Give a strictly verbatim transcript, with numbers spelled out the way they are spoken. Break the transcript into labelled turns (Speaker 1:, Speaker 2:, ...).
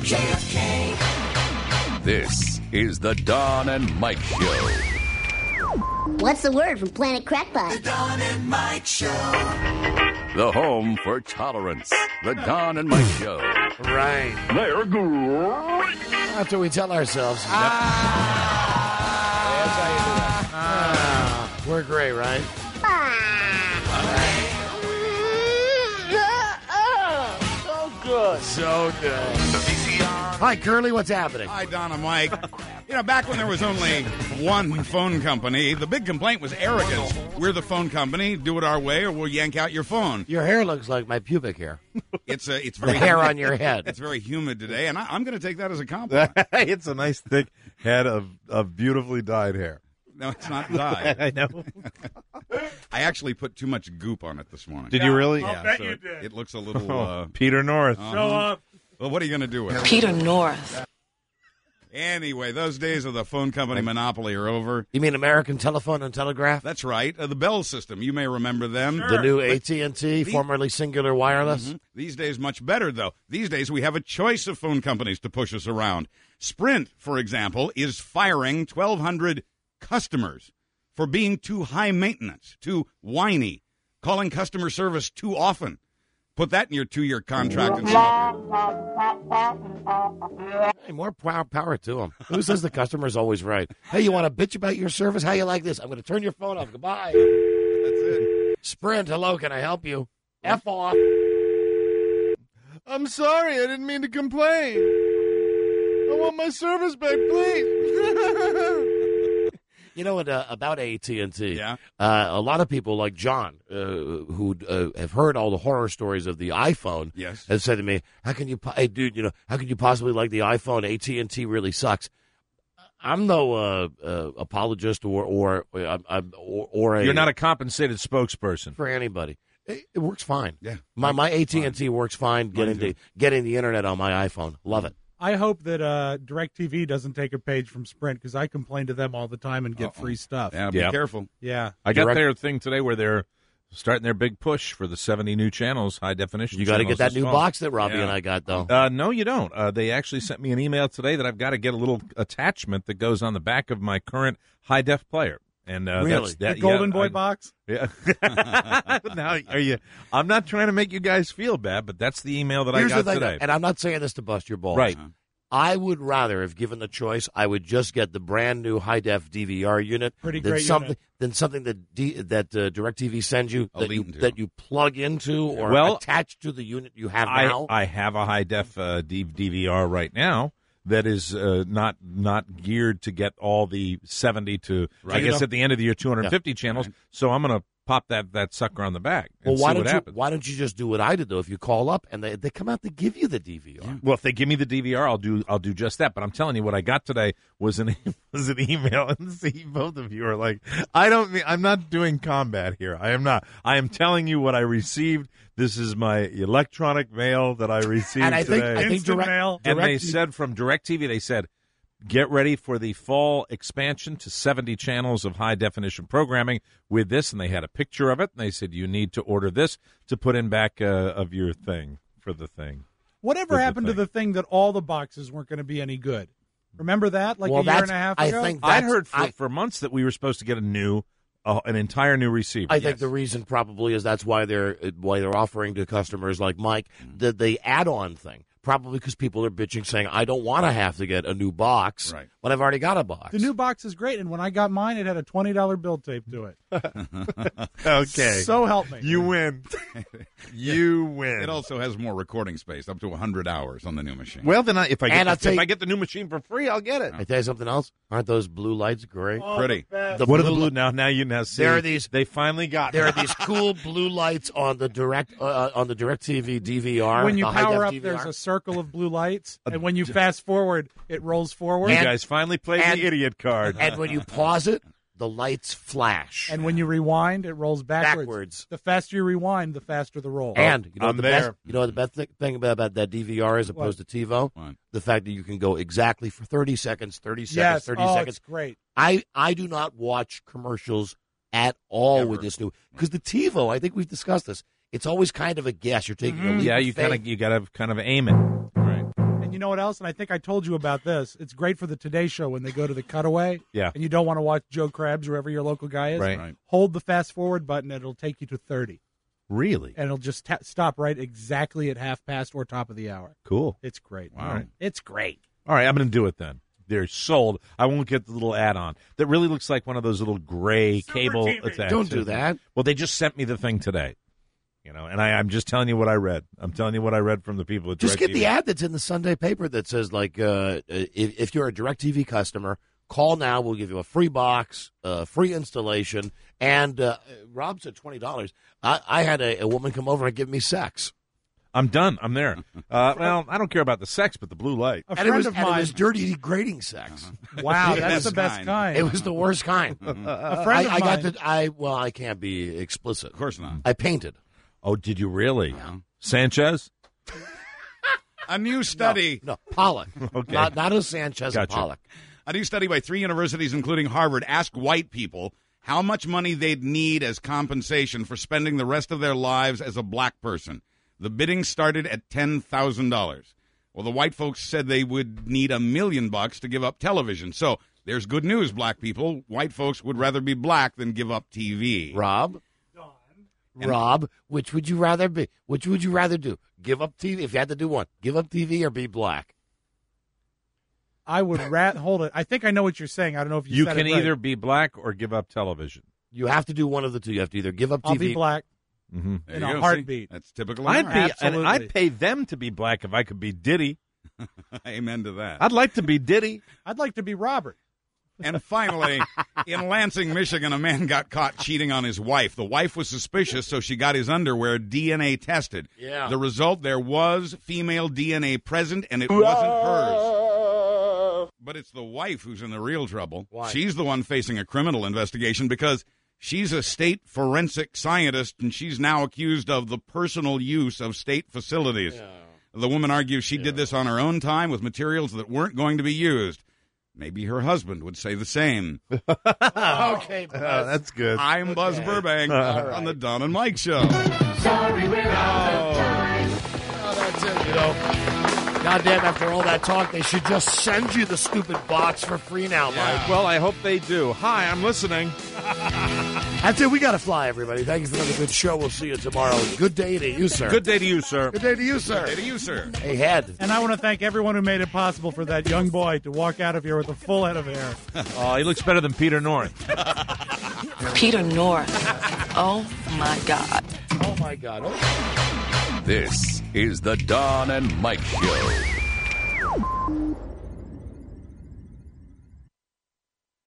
Speaker 1: J F K.
Speaker 2: This is the Don and Mike Show.
Speaker 3: What's the word from Planet Crackpot?
Speaker 1: The Don and Mike Show.
Speaker 2: The home for tolerance. The Don and Mike Show.
Speaker 4: Right.
Speaker 2: They're great.
Speaker 4: That's what we tell ourselves.
Speaker 5: Ah.
Speaker 4: That's how you do that. Ah. We're great, right? So good. So good. Hi, Curly. What's happening?
Speaker 5: Hi, Don and Mike. You know, back when there was only one phone company, the big complaint was arrogance. We're the phone company. Do it our way, or we'll yank out your phone.
Speaker 4: Your hair looks like my pubic hair.
Speaker 5: It's a, it's
Speaker 4: The
Speaker 5: very
Speaker 4: hair
Speaker 5: humid.
Speaker 4: on your head.
Speaker 5: It's very humid today, and I, I'm going to take that as a compliment.
Speaker 6: It's a nice thick head of, of beautifully dyed hair.
Speaker 5: No, it's not dyed.
Speaker 6: I know.
Speaker 5: I actually put too much goop on it this morning.
Speaker 6: Did you really?
Speaker 5: Yeah,
Speaker 7: bet
Speaker 5: so
Speaker 7: you
Speaker 5: it,
Speaker 7: did.
Speaker 5: it looks a little.
Speaker 6: Oh,
Speaker 5: Uh,
Speaker 6: Peter North.
Speaker 5: uh-huh.
Speaker 7: Show up.
Speaker 5: Well, what are you going to do with it?
Speaker 8: Peter North.
Speaker 5: Anyway, those days of the phone company monopoly are over.
Speaker 4: You mean American Telephone and Telegraph?
Speaker 5: That's right. Uh, the Bell system. You may remember them.
Speaker 4: The new A T and T, formerly Singular Wireless.
Speaker 5: Mhm. These days, much better, though. These days, we have a choice of phone companies to push us around. Sprint, for example, is firing twelve hundred customers for being too high maintenance, too whiny, calling customer service too often. Put that in your two-year contract and
Speaker 4: Hey, more power, power to them. Who says the customer's always right? Hey, you want to bitch about your service? How you like this? I'm going to turn your phone off. Goodbye.
Speaker 5: that's it.
Speaker 4: Sprint, hello, can I help you? F off.
Speaker 6: I'm sorry. I didn't mean to complain. I want my service back, please.
Speaker 4: You know what, uh, about A T and T?
Speaker 5: Yeah.
Speaker 4: Uh, a lot of people like John, uh, who uh, have heard all the horror stories of the iPhone,
Speaker 5: Yes.
Speaker 4: have said to me, "How can you, po- hey, dude, you know, how can you possibly like the iPhone? A T and T really sucks." I'm no uh, uh, apologist or or, uh, I'm- or or a
Speaker 7: You're not a compensated spokesperson.
Speaker 4: for anybody. It, it works fine.
Speaker 5: Yeah.
Speaker 4: My my A T and T works fine. Getting
Speaker 5: too.
Speaker 4: the getting the internet on my iPhone, love it.
Speaker 7: I hope that uh, DirecTV doesn't take a page from Sprint because I complain to them all the time and get
Speaker 5: Uh-oh.
Speaker 7: free stuff.
Speaker 5: Yeah, be
Speaker 7: Yeah.
Speaker 6: Yeah.
Speaker 5: careful.
Speaker 7: I
Speaker 6: got
Speaker 4: Direct-
Speaker 6: their thing today where they're starting their big push for the seventy new channels, high definition.
Speaker 4: You got to
Speaker 6: channels
Speaker 4: get that
Speaker 6: this
Speaker 4: new
Speaker 6: fall.
Speaker 4: box that Robbie
Speaker 5: Yeah.
Speaker 4: and I got though.
Speaker 6: Uh, no, you don't. Uh, they actually sent me an email today that I've got to get a little attachment that goes on the back of my current high def player. And uh,
Speaker 4: Really?
Speaker 6: that's that,
Speaker 7: The Golden
Speaker 6: yeah,
Speaker 7: Boy
Speaker 6: I-
Speaker 7: box?
Speaker 6: Yeah. now, are you? I'm not trying to make you guys feel bad, but that's the email that
Speaker 4: Here's
Speaker 6: I got
Speaker 4: the thing,
Speaker 6: today.
Speaker 4: and I'm not saying this to bust your balls.
Speaker 6: Right.
Speaker 4: I would rather, if given the choice, I would just get the brand new high def D V R unit
Speaker 7: Pretty
Speaker 4: than
Speaker 7: great
Speaker 4: something
Speaker 7: unit.
Speaker 4: than something that D, that uh, DirecTV sends you
Speaker 5: A
Speaker 4: that you,
Speaker 5: lean to.
Speaker 4: that you plug into or
Speaker 6: Well,
Speaker 4: attach to the unit you have
Speaker 6: I,
Speaker 4: now.
Speaker 6: I have a high def uh, D- DVR right now that is uh, not not geared to get all the seventy to I
Speaker 5: Right.
Speaker 6: guess at the end of the year two hundred fifty channels. So I'm going to pop that, that sucker on the back and
Speaker 4: well, why
Speaker 6: see
Speaker 4: don't
Speaker 6: what
Speaker 4: you
Speaker 6: happens.
Speaker 4: why don't you just do what I did though? If you call up and they, they come out to give you the D V R.
Speaker 6: Well, if they give me the D V R, I'll do I'll do just that. But I'm telling you, what I got today was an was an email, and see, both of you are like, I don't mean I'm not doing combat here. I am not. I am telling you what I received. This is my electronic mail that I received
Speaker 4: And I think
Speaker 6: today.
Speaker 4: I think
Speaker 7: Instant
Speaker 4: direct,
Speaker 7: mail.
Speaker 6: and they
Speaker 4: Direct-
Speaker 6: said from DirecTV, they said, get ready for the fall expansion to seventy channels of high definition programming with this. And they had a picture of it. And they said, you need to order this to put in back uh, of your thing for the thing.
Speaker 7: Whatever
Speaker 6: With the
Speaker 7: happened to
Speaker 6: thing.
Speaker 7: the thing that all the boxes weren't going to be any good? Remember that, like
Speaker 4: Well,
Speaker 7: a year
Speaker 4: that's-
Speaker 7: and a half
Speaker 4: I
Speaker 7: ago?
Speaker 4: think
Speaker 6: I'd
Speaker 4: That's-
Speaker 6: heard for,
Speaker 4: I-
Speaker 6: for months that we were supposed to get a new, uh, an entire new receiver.
Speaker 4: I think
Speaker 6: Yes.
Speaker 4: the reason probably is that's why they're why they're offering to customers like Mike the the add-on thing. Probably because people are bitching, saying, "I don't want to have to get a new box
Speaker 5: Right.
Speaker 4: when I've already got a box."
Speaker 7: The new box is great, and when I got mine, it had a twenty dollar bill taped to it.
Speaker 6: Okay.
Speaker 7: So help me.
Speaker 6: You win. you win.
Speaker 5: It also has more recording space, up to one hundred hours on the new machine.
Speaker 6: well, then I, if I get
Speaker 4: And I'll
Speaker 6: the,
Speaker 4: tell
Speaker 6: if
Speaker 4: you-
Speaker 6: I get the new machine for free, I'll get it.
Speaker 4: I tell you something else. Aren't those blue lights great?
Speaker 5: Pretty.
Speaker 4: The
Speaker 6: What are the
Speaker 4: blue-
Speaker 6: blue now? Now you now see.
Speaker 4: There are these-
Speaker 6: They finally got.
Speaker 4: There
Speaker 6: me.
Speaker 4: are these cool blue lights on the direct uh, on the DirecTV D V R.
Speaker 7: When you
Speaker 4: the
Speaker 7: power
Speaker 4: high-def
Speaker 7: up,
Speaker 4: D V R.
Speaker 7: there's a circle of blue lights, and when you fast forward, it rolls forward.
Speaker 6: You
Speaker 4: And-
Speaker 6: guys finally played
Speaker 4: and-
Speaker 6: the idiot card.
Speaker 4: and when you pause it, the lights flash.
Speaker 7: And when you rewind, it rolls backwards.
Speaker 4: Backwards.
Speaker 7: The faster you rewind, the faster the roll.
Speaker 4: And you know
Speaker 6: I'm
Speaker 4: what the
Speaker 6: there.
Speaker 4: best you know what the best thi- thing about, about that D V R is opposed to TiVo?
Speaker 5: What?
Speaker 4: The fact that you can go exactly for thirty seconds, thirty seconds,
Speaker 7: yes,
Speaker 4: thirty
Speaker 7: oh,
Speaker 4: seconds.
Speaker 7: it's great.
Speaker 4: I, I do not watch commercials at all
Speaker 5: Ever.
Speaker 4: with this new because the TiVo, I think we've discussed this. It's always kind of a guess. You're taking a leap
Speaker 6: yeah,
Speaker 4: of
Speaker 6: you
Speaker 4: faith.
Speaker 6: kind of you got to kind of aim it. Right.
Speaker 7: And you you know what else? And I think I told you about this. It's great for the Today Show when they go to the cutaway.
Speaker 6: Yeah.
Speaker 7: And you don't want to watch Joe Krebs, whoever your local guy is.
Speaker 6: Right.
Speaker 5: Right.
Speaker 7: Hold the fast forward button, and it'll take you to thirty.
Speaker 6: Really?
Speaker 7: And it'll just ta- stop right exactly at half past or top of the hour.
Speaker 6: Cool.
Speaker 7: It's great.
Speaker 5: Wow.
Speaker 6: All right.
Speaker 7: It's great.
Speaker 6: All right, I'm going to do it then. They're sold. I won't get the little add-on. That really looks like one of those little gray
Speaker 7: Super
Speaker 6: cable
Speaker 7: T V.
Speaker 6: attachments.
Speaker 4: Don't do that.
Speaker 6: Well, they just sent me the thing today. You know, and I, I'm just telling you what I read. I'm telling you what I read from the people at
Speaker 4: Just get
Speaker 6: DirecTV.
Speaker 4: the ad that's in the Sunday paper that says, like, uh, if, if you're a DirecTV customer, call now. We'll give you a free box, uh, free installation. And uh, Rob said twenty dollars. I, I had a, a woman come over and give me sex.
Speaker 6: I'm done. I'm there. Uh, well, I don't care about the sex, but the blue light.
Speaker 7: A
Speaker 4: And
Speaker 7: friend
Speaker 4: it was,
Speaker 7: of
Speaker 4: and it
Speaker 7: mine.
Speaker 4: was dirty, degrading sex.
Speaker 7: Wow,
Speaker 5: The
Speaker 7: that's
Speaker 5: best
Speaker 7: the best
Speaker 5: kind.
Speaker 7: kind.
Speaker 4: It was the worst kind.
Speaker 7: a friend
Speaker 4: I,
Speaker 7: of
Speaker 4: I got
Speaker 7: mine.
Speaker 4: to, I, well, I can't be explicit.
Speaker 5: Of course not.
Speaker 4: I painted.
Speaker 6: Oh, did you really? Sanchez?
Speaker 5: A new study.
Speaker 4: No, Pollock.
Speaker 6: Okay.
Speaker 4: Not, not a Sanchez,
Speaker 6: Gotcha.
Speaker 4: a Pollock.
Speaker 5: A new study by three universities, including Harvard, asked white people how much money they'd need as compensation for spending the rest of their lives as a black person. The bidding started at ten thousand dollars. Well, the white folks said they would need a million bucks to give up television. So there's good news, black people. White folks would rather be black than give up T V.
Speaker 4: Rob? Rob, which would you rather be? Which would you rather do? Give up T V? If you had to do one, give up T V or be black?
Speaker 7: I would rat. Hold it. I think I know what you're saying. I don't know if you.
Speaker 6: You
Speaker 7: said
Speaker 6: can
Speaker 7: it right.
Speaker 6: either be black or give up television.
Speaker 4: You have to do one of the two. You have to either give up
Speaker 7: I'll
Speaker 4: T V.
Speaker 7: be black
Speaker 6: Mm-hmm.
Speaker 5: There
Speaker 7: in
Speaker 5: you
Speaker 7: a
Speaker 5: go. See?
Speaker 7: heartbeat.
Speaker 5: That's typical
Speaker 6: I'd
Speaker 5: America.
Speaker 6: be, and
Speaker 7: Absolutely.
Speaker 6: I'd pay them to be black if I could be Diddy.
Speaker 5: Amen to that.
Speaker 6: I'd like to be Diddy.
Speaker 7: I'd like to be Robert.
Speaker 5: And finally, in Lansing, Michigan, a man got caught cheating on his wife. The wife was suspicious, so she got his underwear D N A tested.
Speaker 4: Yeah.
Speaker 5: The result, there was female D N A present, and it wasn't hers. But it's the wife who's in the real trouble.
Speaker 4: Why?
Speaker 5: She's the one facing a criminal investigation because she's a state forensic scientist, and she's now accused of the personal use of state facilities. The woman argues she did this on her own time with materials that weren't going to be used. Maybe her husband would say the same.
Speaker 4: Okay,
Speaker 6: Uh, that's good.
Speaker 5: I'm Buzz Burbank on the Don and Mike Show.
Speaker 1: Sorry, we're out of time.
Speaker 4: Oh, that's it, you know. Goddamn, after all that talk, they should just send you the stupid box for free now, Mike.
Speaker 6: Well, I hope they do. Hi, I'm listening.
Speaker 4: That's it. We got to fly, everybody. Thank you for another good show. We'll see you tomorrow. Good day to you, sir.
Speaker 6: Good day to you, sir.
Speaker 4: Good day to you, sir.
Speaker 5: Hey to you, sir.
Speaker 4: Hey, head.
Speaker 7: And I want to thank everyone who made it possible for that young boy to walk out of here with a full head of hair.
Speaker 6: Oh, he looks better than Peter North.
Speaker 8: Peter North. Oh, my God.
Speaker 4: Oh, my God. Oh.
Speaker 2: This is the Don and Mike Show.